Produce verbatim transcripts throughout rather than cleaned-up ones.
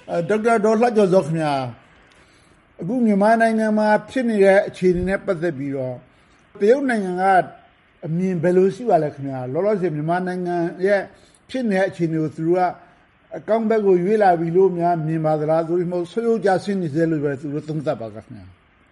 ဒေါက်တာဒေါ်လှကျော်ဇောခင်ဗျာအခုမြန်မာနိုင်ငံမှာဖြစ်နေတဲ့အခြေအနေနဲ့ပတ်သက်ပြီးတော့တရုတ်နိုင်ငံကအမြင်ဘယ်လိုရှိပါလဲခင်ဗျာလောလောဆယ်မြန်မာနိုင်ငံရဲ့ဖြစ်နေတဲ့အခြေအနေကိုသူတို့ကအကောင့်ဘက်ကိုရွေးလာပြီလို့များမြင်ပါသလားဆိုပြီးမှဆွေးနွေးကြဆင်းနေစေလို့ပဲသူတို့သုံးသပ်ပါကခင်ဗျာ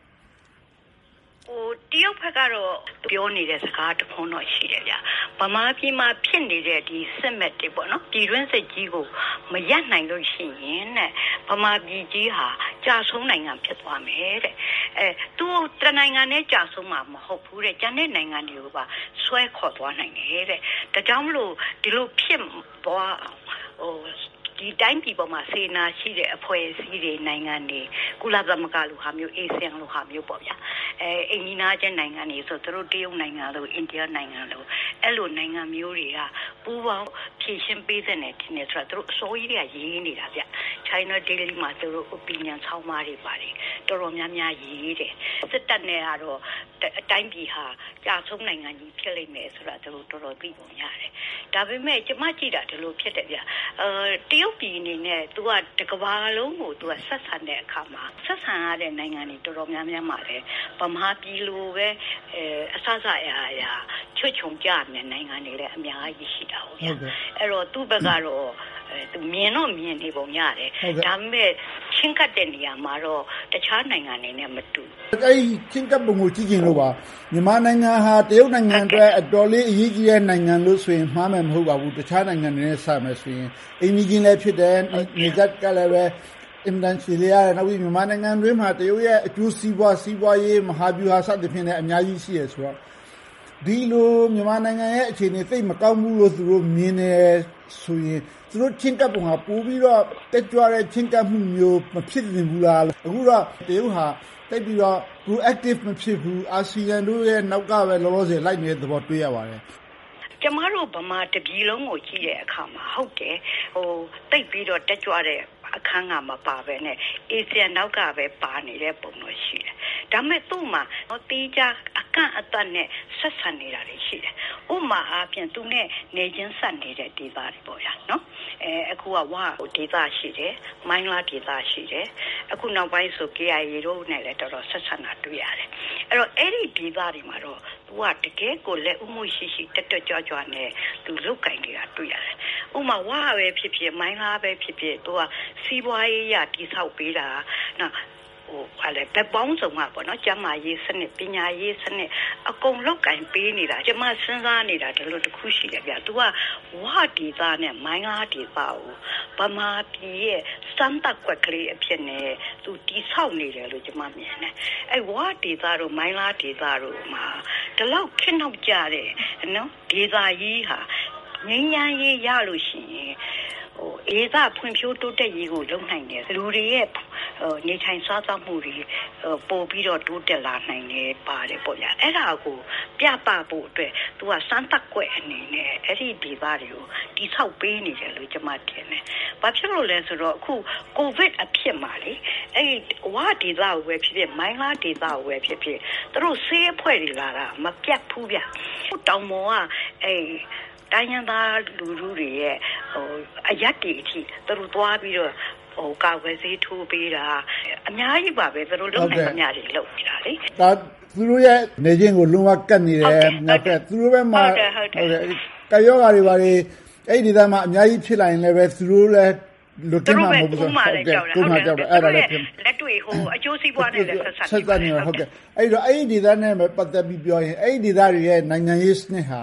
တရုတ်ဘက်ကတော့ပြောနေတဲ့စကားတစ်ခုတော့ရှိတယ်ဗျာဗမာပြည်မှာဖြစ်နေတဲ့ဒီစစ်မဲ့တွေပေါ့နော်ပြည်တွင်းစစ်ကြီးကိုမရပ်နိုင်လို့ရှိရင်တဲ့ဗမာပြည်ကြီးဟာကြာဆုံးနိုင်ငံဖြစ်သွားမယ်တဲ့အဲသူတနိုင်ငံနဲ့ကြာဆုံးမှာမဟုတ်ဘူးတဲ့ကျန်တဲ့နိုင်ငံတွေကိုပါဆွဲခေါ်သွားနိုင်တယ်တဲ့ဒါကြောင့်မလို့ဒီလိုဖြစ်သွားဟိုဒီတိုင်းပြည်ပေါ်မှာစေနာရှိတဲ့အဖွဲ့အစည်းတွေနိုင်ငံတွေကုလသမဂ္ဂလိုဟာမျိုးအေဆီယံလိုဟာမျိုးပေါ့ဗျာအဲအင်ဂျင်နာကျနိုင်ငံတွေဆိုသူတို့တရုတ်နိုင်ငံလိုအိန္ဒိယနိုင်ငံလိုအဲ့လိုနိုင်ငံမျိုးတွေကပူးပေါင်းဖြည့်ရှင်းပေးတဲ့နယ်တင်နေဆိုတော့သူတို့အစိုးရတွေကရေးနေတာဗျ China Daily မှာသူတို့ opinion ဆောင်းပါးတွေပါတယ်တော်တော်များများရေးတယ်စစ်တပ်နဲ့ကတော့အတိုင်းပြည်ဟာကြာဆုံးနိုင်ငံကြီးဖြစ်လိမ့်မယ်ဆိုတာသူတို့တော်တော်သိပုံရတယ်ဒါပေမဲ့ကျမကြည့်တာဒီလိုဖြစ်တယ်ဗျအဲတရုတ်ပြည်အနေနဲ့သူကတကဘာလုံးကိုသူကဆက်ဆံတဲ့အခါမှာဆက်ဆံရတဲ့နိုင်ငံတွေတော်တော်များများမှာလည်းဗမာပြည်လိုပဲအဲအဆအဆအရာအရာချွတ်ချုံကြတဲ့နိုင်ငံတွေလည်းအများကြီးရှိတာဟုတ်ဗျအဲ့တော့သူ့ဘက်ကတော့သူမြင်တော့မြင်နေပုံရတယ်ဒါပေမဲ့ချင်းကပ်တဲ့နေရာမှာတော့တခြားနိုင်ငံတွေနဲ့မတူအဲ့ဒီချင်းကပ်ပုံကိုကြည့်ကြည့်လို့ပါမြန်မာနိုင်ငံဟာတရုတ်နိုင်ငံအတွက်အတော်လေးအရေးကြီးတဲ့နိုင်ငံလို့ဆိုရင်မှားမယ်မဟုတ်ပါဘူးတခြားနိုင်ငံတွေနဲ့ဆက်မယ်ဆိုရင်အိမ်ကြီးချင်းလည်းဖြစ်တယ်နေဇက်ကလည်းပဲအင်တန်ချီလေးရတယ်နောက်ပြီးမြန်မာနိုင်ငံတွင်းမှာတရုတ်ရဲ့အကျိုးစီးပွားစီးပွားရေးမဟာဗျူဟာစသဖြင့်လည်းအများကြီးရှိရဆိုတော့ဒီလိုမြန်မာနိုင်ငံရဲ့အခြေအနေသိပ်မကောင်းဘူးလို့သူတို့မြင်နေဆိုရင်သူတို့ချင်းကပ်ပုံကပို့ပြီးတော့တက်ကြွတဲ့ချင်းကပ်မှုမျိုးမဖြစ်သင့်ဘူးလားအခုတော့တရုတ်ဟာတိတ်ပြီးတော့ proactive မဖြစ်ဘူးအာဆီယံတို့ရဲ့နောက်ကပဲလောလောဆယ်လိုက်နေတဲ့သဘောတွေ့ရပါတယ်ကျမတို့ဗမာတပြည်လုံးကိုကြည့်တဲ့အခါမှာဟုတ်တယ်ဟိုတိတ်ပြီးတော့တက်ကြွတဲ့အခန်းကမပါပဲနဲ့အေဆီယံနောက်ကပဲပါနေတဲ့ပုံတော့ရှိတယ်ဒါမဲ့သူ့မှာတေးကြအကန့်အသတ်နဲ့ဆက်ဆံနေတာတွေရှိတယ်ဥမာအားဖြင့်သူနဲ့နေချင်းဆက်နေတဲ့ဒေသတွေပေါ့ဗျာနော်အဲအခုကဝါဒေသရှိတယ်မိုင်းလာဒေသရှိတယ်အခုနောက်ပိုင်းဆို ကေ အိုင် အေ တို့နဲ့လည်းတော်တော်ဆက်ဆံတာတွေ့ရတယ်အဲ့တော့အဲ့ဒီဒေသတွေမှာတော့သူကတကယ်ကိုလက်ဥမှုရှိရှိတက်တက်ကြွကြွနဲ့သူလုတ်ကင်နေတာတွေ့ရတယ်ဥမာဝါပဲဖြစ်ဖြစ်မိုင်းလာပဲဖြစ်ဖြစ်သူကစီးပွားရေးရတိဆောက်ပေးတာနော်ဟိုအဲ့လေဘက်ပေါင်းစုံမှာပေါ့နော်ကျန်းမာရေးစနစ်ပညာရေးစနစ်အကုန်လောက်ကင်ပေးနေတာကျမစဉ်းစားနေတာဒီလိုတစ်ခုရှိတယ်ဗျ။ तू ကဝါဒေသနဲ့မိုင်းလားဒေသကိုဗမာပြည်ရဲ့စမ်းတက်ကွက်ကလေးအဖြစ်နဲ့ तू တိဆောက်နေတယ်လို့ကျမမြင်တယ်။အဲ့ဝါဒေသတို့မိုင်းလားဒေသတို့မှာဒီလောက်ခင်းနောက်ကြတဲ့နော်ဒေသကြီးဟာငင်းညာရေးရလို့ရှိရင်ဟိုအေးသာဖွံ့ဖြိုးတိုးတက်ရေးကိုလုပ်နိုင်တယ်လူတွေရဲ့နေထိုင်စားသောက်မှုတွေပို့ပြီးတော့တိုးတက်လာနိုင်တယ်ပါတယ်ပေါ့ဗျာအဲ့ဒါကိုပြပဖို့အတွက်သူကစမ်းသပ်ကွက်အနေနဲ့အဲ့ဒီဒေသတွေကိုတိဆောက်ပေးနေတယ်လို့ကျွန်မထင်တယ်။ဘာဖြစ်လို့လဲဆိုတော့အခုကိုဗစ်အဖြစ်မှာလေအဲ့ဝါဒေသကိုပဲဖြစ်ဖြစ်မိုင်းလားဒေသကိုပဲဖြစ်ဖြစ်သူတို့ဆေးအဖွဲ့တွေလာတာမပြတ်ဘူးဗျ။တောင်ပေါ်ကအဲ့တိုင်းရင်းသားလူလူတွေရဲ့ဟိုအရက်တီအထိသူတို့သွားပြီးတော့ဟိုကာဝယ်ဆေးထိုးပေးတာအများကြီးပါပဲသူတို့လုံနိုင်ကြတယ်လုပ်နေတာလေဒါသူတို့ရဲ့နေချင်းကိုလုံးဝကတ်နေတယ်နောက်ကသူတို့ဘက်မှာဟုတ်တယ်ဟုတ်တယ်ကာယောဂါတွေပါလေအဲ့ဒီဒေသမှာအများကြီးဖြစ်လာရင်လည်းပဲသူတို့လည်းလွတ်ကင်းမှာမဟုတ်ဘူးဆိုတော့ဟုတ်ကဲ့ကိုမှကြောက်တယ်အဲ့ဒါလည်းလက်တွေ့ဟိုအကျိုးစီးပွားနဲ့လည်းဆက်ဆက်ဆက်နေဟုတ်ကဲ့အဲ့တော့အဲ့ဒီဒေသနဲ့ပတ်သက်ပြီးပြောရင်အဲ့ဒီဒေသတွေရဲ့နိုင်ငံရေးစနစ်ဟာ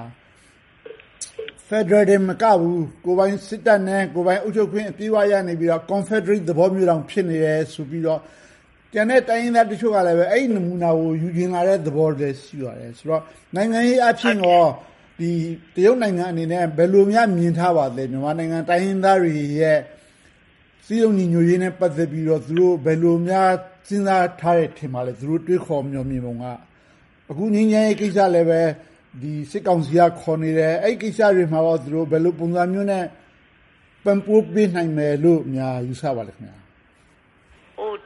Federal မကဘူးကိုပိုင်စစ်တပ်နဲ့ကိုပိုင်အုပ်ချုပ်ခွင့်အပြည့်အဝရနေပြီးတော့ Confederate သဘောမျိုးတောင်ဖြစ်နေရဲဆိုပြီးတော့ကျန်တဲ့တိုင်းရင်းသားတချို့ကလည်းပဲအဲ့ဒီနမူနာကိုယူကျင်လာတဲ့သဘောလည်းရှိပါတယ်ဆိုတော့နိုင်ငံရေးအဖြစ်ရောဒီတရုတ်နိုင်ငံအနေနဲ့ဘယ်လိုများမြင်ထားပါလဲမြန်မာနိုင်ငံတိုင်းရင်းသားတွေရဲ့စီးလုံးညီညွတ်ရေးနဲ့ပတ်သက်ပြီးတော့သူတို့ဘယ်လိုများစဉ်းစားထားတဲ့ထင်ပါလဲသူတို့တွေးခေါ်မျှော်မြင်ပုံကအခုငင်းငယ်ရေးကိစ္စလည်းပဲဒီစစ်ကောင်စီကခေါ်နေတယ်အဲ့ကိစ္စတွေမှာတော့သူတို့ဘယ်လိုပုံစံမျိုးနဲ့ပံ့ပိုးပေးနိုင်မယ်လို့များယူဆပါလဲခင်ဗျာဟိုတရုတ်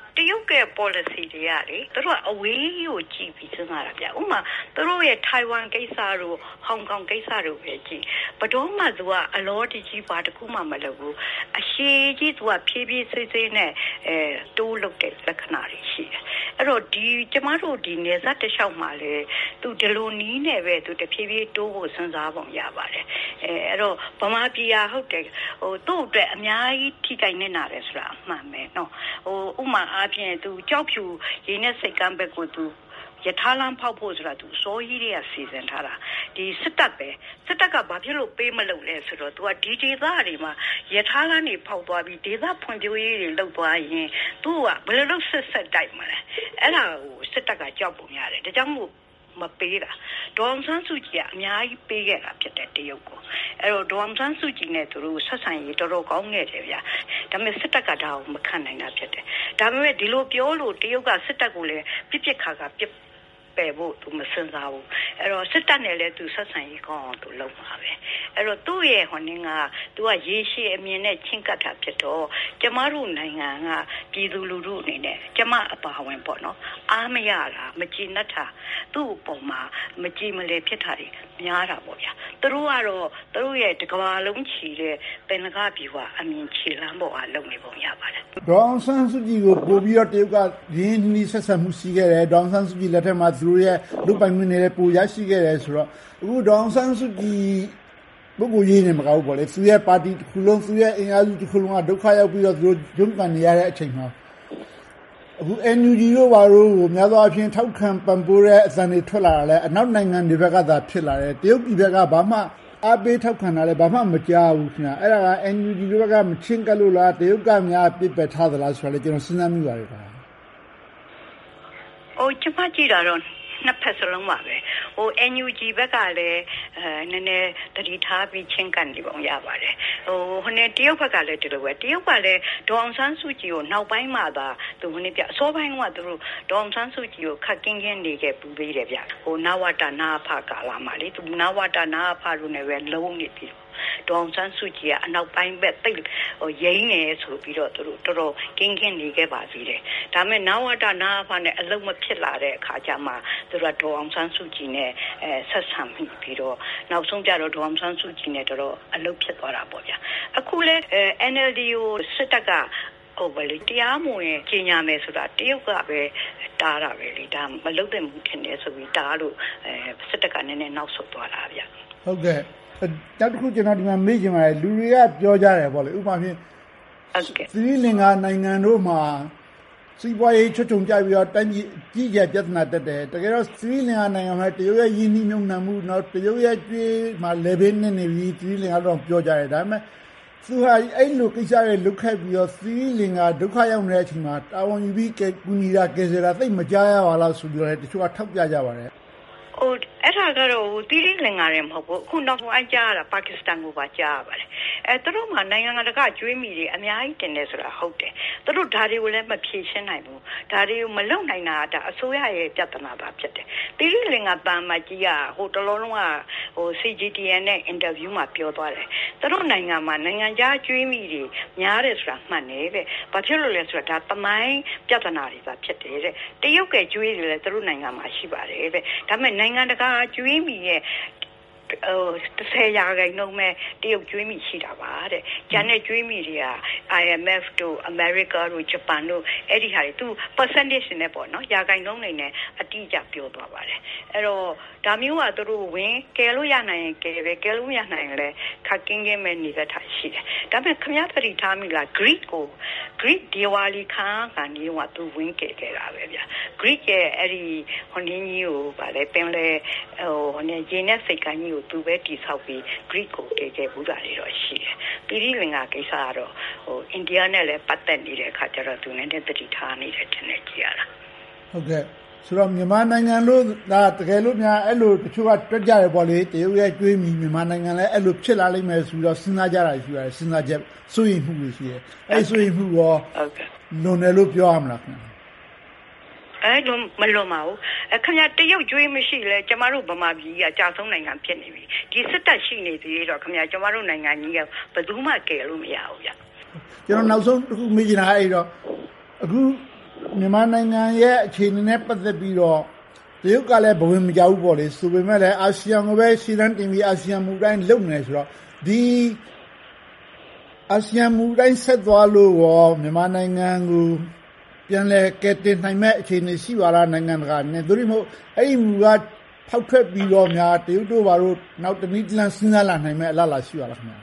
ကရဲ့ policy တွေကလေသူတို့ကအဝေးကိုကြည့်ပြီးစဉ်းစားတာဗျဥပမာသူတို့ရဲ့ Taiwan ကိစ္စတို့ Hong Kong ကိစ္စတို့ပဲကြည့်ဘယ်တော့မှသူကအလောတကြီးပါတခုမှမလုပ်ဘူးအရှိကြီးသူကဖြည်းဖြည်းစိတ်စိတ်နဲ့အဲတိုးလုပ်တဲ့လက္ခဏာတွေရှိတယ်အဲ့တော့ဒီကျမတို့ဒီနေဇက်တစ်လျှောက်မှာလေသူဒီလိုနီးနေပဲသူတဖြည်းဖြည်းတိုးဖို့စဉ်းစားပုံရပါတယ်အဲအဲ့တော့ဗမာပြည်ဟာဟုတ်တယ်ဟိုသူ့အတွက်အများကြီးထိခိုက်နေတာလေဆိုတာအမှန်ပဲနော်ဟိုဥမာအားဖြင့်သူကြောက်ဖြူရင်းနဲ့စိတ်ကမ်းဘက်ကိုသူယထာလမ်းဖောက်ဖို့ဆိုတာသူစောကြီးတွေကစီစဉ်ထားတာဒီစစ်တပ်ပဲစစ်တပ်ကဘာဖြစ်လို့ပေးမလုပ်လဲဆိုတော့သူကဒီဒေသတွေမှာယထာလမ်းတွေဖောက်သွားပြီးဒေသဖွံ့ဖြိုးရေးတွေလုပ်သွားရင်သူကဘယ်လိုလုပ်ဆက်ဆက်တိုက်မလဲအဲ့ဒါကိုစစ်တပ်ကကြောက်ပုံရတယ်ဒါကြောင့်မို့မပေးတာဒေါ်အောင်ဆန်းစုကြည်ကအများကြီးပေးခဲ့တာဖြစ်တဲ့တရုတ်ကိုအဲ့တော့ဒေါ်အောင်ဆန်းစုကြည်နဲ့သူတို့ဆက်ဆံရေးတော်တော်ကောင်းခဲ့တယ်ဗျာဒါပေမဲ့စစ်တပ်ကဒါကိုမခံနိုင်တာဖြစ်တယ်ဒါပေမဲ့ဒီလိုပြောလို့တရုတ်ကစစ်တပ်ကိုလည်းပြစ်ပြစ်ခါခါပြစ်ပယ်ဖို့သူမစင်စားဘူးအဲ့တော့စစ်တပ်နဲ့လည်းသူဆက်ဆံရေးကောင်းအောင်သူလုပ်မှာပဲအဲ့တော့သူ့ရဲ့ဟိုနင်းကသူကရေရှည်အမြင်နဲ့ချင်းကပ်တာဖြစ်တော့ကျမတို့နိုင်ငံကပြည်သူလူထုအနေနဲ့ကျမအပါဝင်ပေါ့နော်အားမရတာမကြည်နပ်တာသူ့ပုံမှာမကြည်မလဲဖြစ်တာတွေများတာပေါ့ဗျာသူတို့ကတော့သူတို့ရဲ့တကဘာလုံးချီတဲ့ပင်လကပြည်ကအမြင်ခြေလမ်းပေါ်ကလုံနေပုံရပါတယ်ဒေါ်အောင်ဆန်းစုကြည်ကိုပို့ပြီးတော့တရုတ်ကရင်းနှီးဆက်ဆံမှုရှိခဲ့တယ်ဒေါ်အောင်ဆန်းစုကြည်လက်ထက်မှာသူတို့ရဲ့လူပိုင်ခွင့်တွေပိုရရှိခဲ့တယ်ဆိုတော့အခုဒေါ်အောင်ဆန်းစုကြည်ပုဂ္ဂိုလ်ရေးနေမကောက်ဘူးပေါ့လေသူရဲ့ပါတီတစ်ခုလုံးသူရဲ့အင်အားစုတစ်ခုလုံးကဒုက္ခရောက်ပြီးတော့သူတို့ရုန်းကန်နေရတဲ့အချိန်မှာအခု N U G တို့ဘာလို့ကိုများသောအားဖြင့်ထောက်ခံပံ့ပိုးတဲ့အသံတွေထွက်လာတာလဲအနောက်နိုင်ငံတွေဘက်ကသာဖြစ်လာတယ်တရုတ်ပြည်ဘက်ကဘာမှအားပေးထောက်ခံတာလဲဘာမှမကြားဘူးခင်ဗျအဲ့ဒါက N U G တို့ဘက်ကမချင်းကပ်လို့လားတရုတ်ကများပြစ်ပယ်ထားသလားဆိုတော့လေကျွန်တော်စဉ်းစားမိပါတယ်ခင်ဗျအိုကျမကြည့်တာတော့နှစ်ဖက်စလုံးပါပဲဟို N U G ဘက်ကလည်းအဲနည်းနည်းတတိထားပြီးချင်းကန်နေပုံရပါတယ်ဟိုဟိုနဲ့တရုတ်ဘက်ကလည်းဒီလိုပဲတရုတ်ကလည်းဒေါ်အောင်ဆန်းစုကြည်ကိုနောက်ပိုင်းမှသာသူဟိုနေ့ပြအစောပိုင်းကသူတို့ဒေါ်အောင်ဆန်းစုကြည်ကိုခက်ကင်းကင်းနေခဲ့ပူပေးတယ်ဗျဟိုနဝတနာဖကာလာမှာလေသူနဝတနာဖလို့လည်းပဲလုံးနေပြီဒေါ်အောင်ဆန်းစုကြည်ကအနောက်ပိုင်းဘက်တိတ်ဟိုရိမ့်နေဆိုပြီးတော့သူတို့တော်တော်ကင်းကင်းနေခဲ့ပါသေးတယ်ဒါပေမဲ့နဝတနာဖနဲ့အလုံးမဖြစ်လာတဲ့အခါကျမှသူတို့ဒေါ်အောင်ဆန်းစုကြည်နဲ့အဲဆက်ဆံပြီးတော့နောက်ဆုံးကြတော့ဒေါ်အောင်ဆန်းစုကြည်နဲ့တော်တော်အလုပ်ဖြစ်သွားတာပေါ့ဗျာအခုလဲ N L D ကိုစစ်တပ်ကဟိုဘယ်လိုတရားမဝင်ကျင်ညာမယ်ဆိုတာတရုတ်ကပဲတားတာပဲလေဒါမလုပ်တဲ့မှုထင်တယ်ဆိုပြီးတားလို့အဲစစ်တပ်ကနည်းနည်းနောက်ဆုတ်သွားတာဗျဟုတ်ကဲ့နောက်တစ်ခုကျွန်တော်ဒီမှာမေးချင်ပါတယ်လူတွေကပြောကြတယ်ပေါ့လေဥပမာဖြင့်သီရိလင်္ကာနိုင်ငံတို့မှာစီးပွားရေးချွတ်ချုံကြပြီးတော့တိုင်းပြည်ကြီးကျယ်ပြဿနာတက်တယ်တကယ်တော့သီရိလင်္ကာနိုင်ငံမှာတရုတ်ရဲ့ယင်းနှိမ့်ညွံ့နှံမှုတော့တရုတ်ရဲ့ကျွေးမှာလေဘင်းနဲ့နေပြီးသီရိလင်္ကာတော့ပြောကြတယ်ဒါပေမဲ့သူဟာအဲ့လိုကိစ္စတွေလုတ်ခတ်ပြီးတော့သီရိလင်္ကာဒုက္ခရောက်နေတဲ့အချိန်မှာတာဝန်ယူပြီးကူညီတာကယ်ဆယ်တာသိမကြားရပါလားဆိုပြီးတော့တချို့ကထောက်ပြကြပါတယ်ဟိုအဲ့ဒါကတော့တီရီလင်္ကာတွေမဟုတ်ဘူးအခုနောက်ဆုံးအကြားတာပါကစ္စတန်ကိုပါကြားရပါတယ်အဲသူတို့မှနိုင်ငံတကာကျွေးမိတွေအများကြီးတင်နေဆိုတာဟုတ်တယ်သူတို့ဒါတွေကိုလည်းမဖြေရှင်းနိုင်ဘူးဒါတွေကိုမလုပ်နိုင်တာဒါအစိုးရရဲ့ပြဿနာပါဖြစ်တယ်တီရီလင်္ကာတန်မကြီးကဟိုတလုံးလုံးကဟို C G T N နဲ့အင်တာဗျူးမှာပြောသွားတယ်သူတို့နိုင်ငံမှာနိုင်ငံခြားကျွေးမိတွေများတယ်ဆိုတာမှန်တယ်တဲ့ဘာဖြစ်လို့လဲဆိုတော့ဒါတမိုင်းပြဿနာတွေပါဖြစ်တယ်တဲ့တရုတ်ကကျွေးတယ်လေသူတို့နိုင်ငံမှာရှိပါတယ်တဲ့ဒါပေမဲ့နိုင်ငံတကာကျွေးမိရဲ့ဟိုတစ်ဆယ်ရာခိုင်နှုန်းမဲ့တရုတ်ကျွေးမိရှိတာပါတဲ့ကျန်တဲ့ကျွေးမိတွေက I M F တို့ America တို့ Japan တို့အဲ့ဒီဟာတွေသူ percentage နဲ့ပေါ့နော်ရာခိုင်နှုန်းနေနဲ့အတိအကျပြောသွားပါတယ်အဲ့တော့ဒါမျိုးကသူတို့ဝင်ကယ်လို့ရနိုင်ရင်ကယ်ပဲကယ်လို့မရနိုင်ရင်လည်းခက်ကင်းကင်းမဲ့နေတဲ့ထားရှိတယ်ဒါပေမဲ့ခမည်းသတိထားမိလား Greek ကို Greek Diwali ခါကနေကသူဝင်ကယ်ခဲ့တာပဲဗျာ Greek ရဲ့အဲ့ဒီဟိုနင်းကြီးကိုဗာလဲပင်လဲဟိုဟိုနေရင်းနဲ့စိတ်ကန်းကြီးကိုသူပဲတိဆောက်ပြီး Greek ကိုကယ်ခဲ့ဘူးတာတွေတော့ရှိတယ်ပြည်ရိလင်္ကာကိစ္စကတော့ဟိုအိန္ဒိယနဲ့လည်းပတ်သက်နေတဲ့အခါကျတော့သူနဲ့တတိထားနေတဲ့တင်နေကြရတာဟုတ်ကဲ့ဆိုတော့မြန်မာနိုင်ငံလို့ဒါတကယ်လို့များအဲ့လိုတချို့ကတွက်ကြရပေါ့လေတရုတ်ရဲ့ကျွေးမိမြန်မာနိုင်ငံလည်းအဲ့လိုဖြစ်လာလိမ့်မယ်ဆိုတော့စဉ်းစားကြတာရှိပါတယ်စဉ်းစားချက်စိုးရိမ်မှုတွေရှိတယ်အဲ့စိုးရိမ်မှုရောဟုတ်ကဲ့လွန်တယ်လို့ပြောရမလားခင်ဗျအဲ့လိုမလွန်ပါဘူးခင်ဗျာတရုတ်ကျွေးမရှိလဲကျမတို့ဗမာပြည်ကကြာဆုံးနိုင်ငံဖြစ်နေပြီဒီစစ်တပ်ရှိနေသေးတော့ခင်ဗျာကျမတို့နိုင်ငံကြီးကဘယ်သူမှကယ်လို့မရဘူးဗျကျွန်တော်နောက်ဆုံးတစ်ခုမေးချင်တာအဲ့တော့အခုမြန်မာနိုင်ငံရဲ့အခြေအနေနဲ့ပတ်သက်ပြီးတော့တရုတ်ကလည်းဘဝင်မကြောက်ဘူးပေါ့လေဆိုပေမဲ့လည်းအာဆီယံကိုပဲရှေ့တန်းတင်ပြီးအာဆီယံမူတိုင်းလုပ်နေဆိုတော့ဒီအာဆီယံမူတိုင်းဆက်သွားလို့ရောမြန်မာနိုင်ငံကိုပြန်လဲကဲတင်နိုင်မဲ့အခြေအနေရှိပါလားနိုင်ငံတကာနဲ့သူတို့မဟုတ်အဲ့ဒီမူကဖောက်ထွက်ပြီးတော့များတရုတ်တို့ဘာလို့နောက်တနည်းတလန်စဉ်းစားလာနိုင်မဲ့အလားအလာရှိပါလားခင်ဗျာ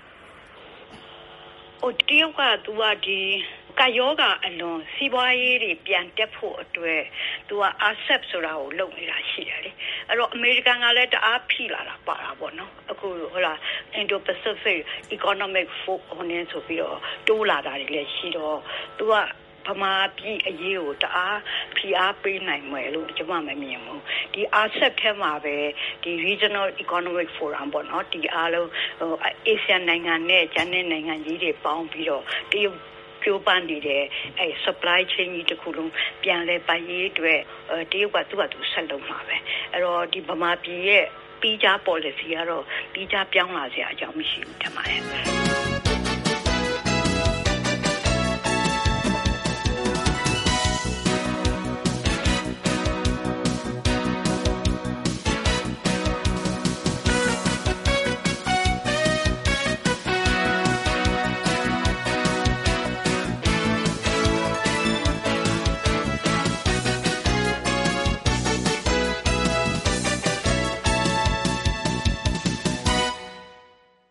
ဟိုတရုတ်ကသူကဒီကာယောဂအလွန်စီးပွားရေးတွေပြန်တက်ဖို့အတွက်သူက အာဆက် ဆိုတာကိုလုပ်နေတာရှိတယ်လေအဲ့တော့အမေရိကန်ကလည်းတအားဖိလာတာပါတာပေါ့နော်အခုဟိုလား Indo-Pacific Economic Forum ဆိုပြီးတော့တိုးလာတာတွေလည်းရှိတော့သူကဗမာပြည်အရေးကိုတအားဖိအားပေးနိုင်မယ်လို့ကျွန်မမမြင်ဘူးဒီ အာဆက် ထဲမှာပဲဒီ Regional Economic Forum ပေါ့နော်ဒီအားလုံးဟို Asian နိုင်ငံနဲ့ကျန်တဲ့နိုင်ငံကြီးတွေပေါင်းပြီးတော့တရုတ်ကျိုးပန်းနေတဲ့အဲ supply chain ကြီးတစ်ခုလုံးပြန်လဲပိုင်ရေးအတွက်တရုတ်ကသူ့ဟာသူဆက်လုပ်မှာပဲအဲ့တော့ဒီဗမာပြည်ရဲ့ပြီးကြ policy ကတော့ပြီးကြပြောင်းလာစရာအကြောင်းမရှိဘူးထင်ပါတယ်